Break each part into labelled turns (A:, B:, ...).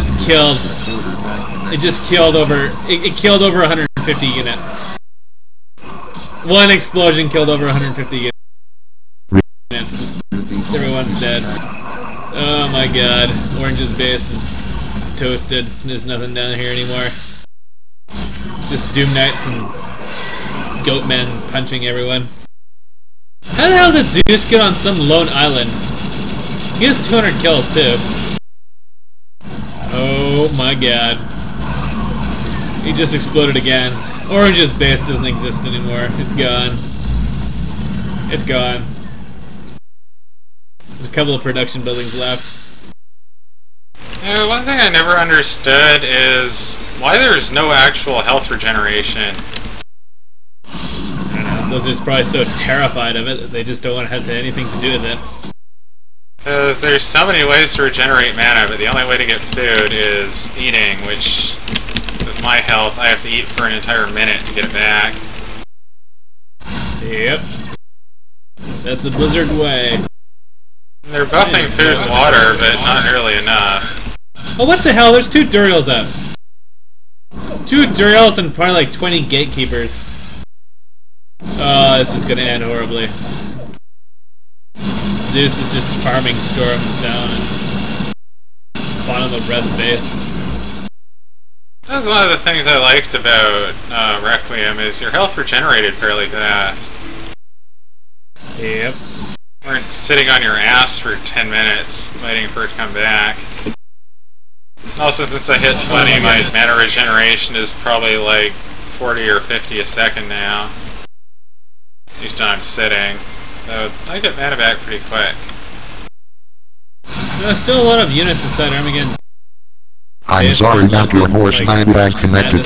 A: just killed. It just killed over. It killed over 150 units. One explosion killed over 150 units. Just everyone's dead. Oh my god. Orange's base is toasted. There's nothing down here anymore. Just Doom Knights and Goatmen punching everyone. How the hell did Zeus get on some lone island? He gets 200 kills too. Oh my god. He just exploded again. Orange's base doesn't exist anymore. It's gone. It's gone. There's a couple of production buildings left.
B: Yeah, one thing I never understood is why there's no actual health regeneration.
A: I don't know. Those are just probably so terrified of it that they just don't want to have anything to do with it.
B: Because there's so many ways to regenerate mana, but the only way to get food is eating, which, with my health, I have to eat for an entire minute to get it back.
A: Yep. That's a Blizzard way.
B: They're buffing food and water, but not nearly enough.
A: Oh, what the hell? There's 2 Duriels up. 2 Duriels and probably like 20 Gatekeepers. Oh, this is gonna end horribly. Zeus is just farming storms down and bottom of Red's base.
B: That's one of the things I liked about Requiem, is your health regenerated fairly fast.
A: Yep.
B: You weren't sitting on your ass for 10 minutes waiting for it to come back. Also, since I hit 20, my mana regeneration is probably like 40 or 50 a second now. At least when I'm sitting. So I get mana back pretty quick.
A: There's still a lot of units inside Armageddon.
C: I'm sorry that your horse line has connected.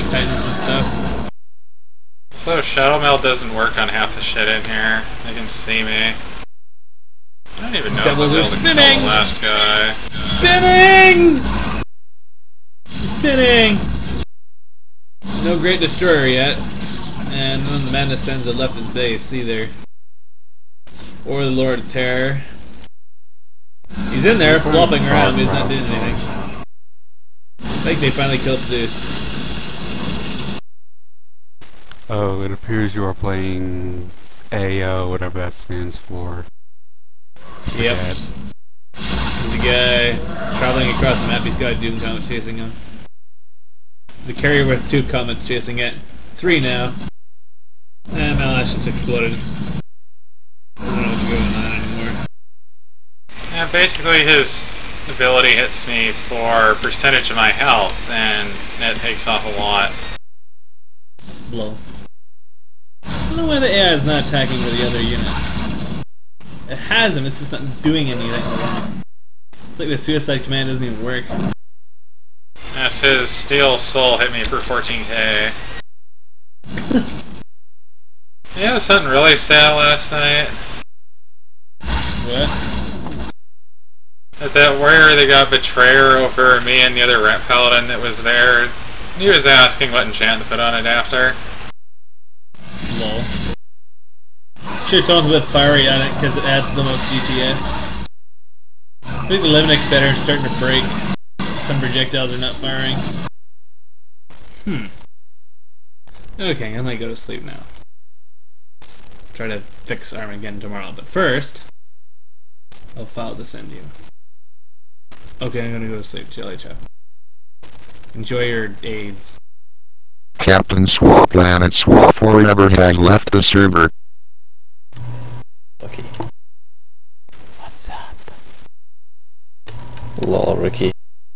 B: So Shadow Mail doesn't work on half the shit in here. They can see me. I don't even know if I'll be able to kill the last guy.
A: Spinning! Spinning! No Great Destroyer yet. And none of the Madness Stones that left his base either. Or the Lord of Terror. He's in there, flopping around, but he's not doing anything. I think they finally killed Zeus.
D: Oh, it appears you are playing AO, whatever that stands for.
A: Yep. There's a guy traveling across the map. He's got a Doom Comet chasing him. There's a carrier with 2 comets chasing it. 3 now. And Malash just exploded. I don't know what's going on anymore.
B: Yeah, basically his ability hits me for percentage of my health, and that takes off a lot.
A: Blow. I don't know why the AI is not attacking with the other units. It has him, it's just not doing anything. It's like the suicide command doesn't even work.
B: Yes, his Steel Soul hit me for 14k. Yeah, was something really sad last night.
A: What?
B: At that warrior they got Betrayer over me and the other Rat Paladin that was there. He was asking what enchant to put on it after.
A: Lol. Should've told him to put Fiery on it because it adds the most DPS. I think the Limit Expander is starting to break. Some projectiles are not firing. Okay, I might go to sleep now. Try to fix Armageddon tomorrow, but first, I'll file to send you. Okay, I'm gonna go to sleep. Jelly Chow. Enjoy your AIDS.
C: Captain Swap Planet Swap Forever has left the server.
E: Okay. What's up? Lol, Ricky.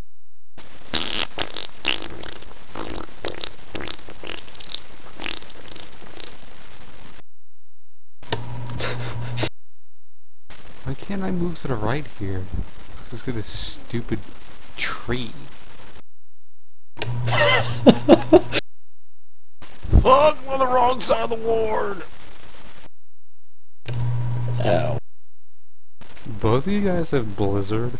D: Why can't I move to the right here? Let's look at this stupid tree.
F: Fuck, I'm on the wrong side of the ward.
E: Ow.
D: Both of you guys have Blizzard.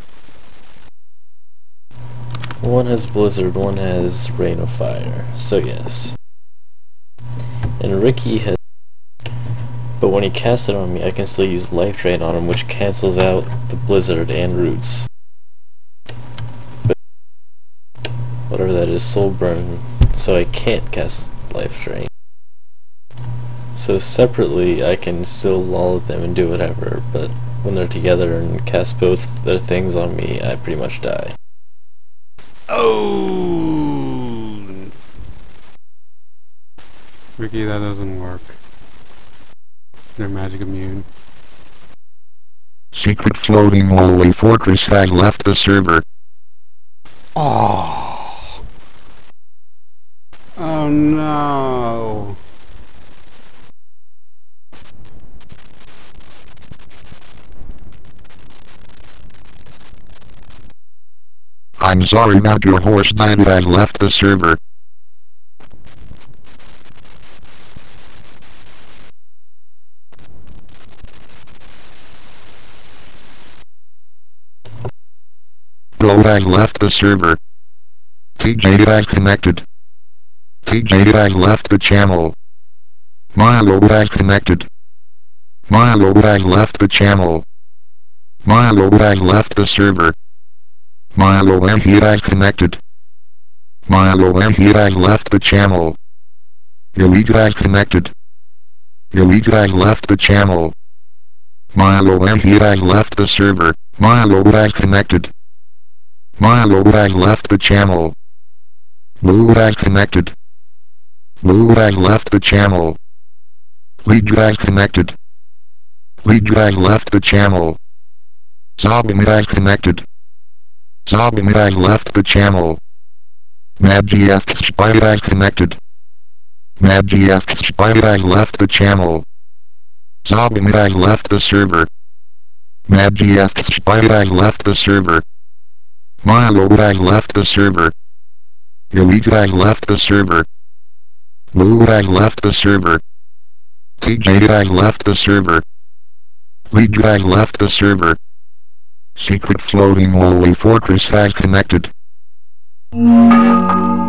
E: One has Blizzard, one has Rain of Fire. So yes. And Ricky has... But when he casts it on me, I can still use Life Drain on him, which cancels out the Blizzard and Roots. whatever that is, soul burn, so I can't cast life drain. So separately, I can still lull them and do whatever, but when they're together and cast both their things on me, I pretty much die.
F: Oh!
D: Ricky, that doesn't work. They're magic immune.
C: Secret floating hallway fortress has left the server.
D: Oh! Oh no!
C: I'm sorry about your horse that has left the server. Flo has left the server. TJ has connected. TJ has left the channel. Milo has connected. Milo has left the channel. Milo has left the server. Milo and he has connected. Milo and he has left the channel. Elite has connected. Elite has left the channel. Milo and he has left the server. Milo has connected. Milo has left the channel. Lou has connected. Lou has left the channel. Lead has connected. Lead has left the channel. Zobbing has connected. Zobbing has left the channel. MadGF Spy has connected. MadGF Spy has left the channel. Zobbing has left the server. MadGF Spy has left the server. Milo has left the server. Elite has left the server. Lou has left the server. TJ has left the server. Lead has left the server. Secret floating hallway fortress has connected.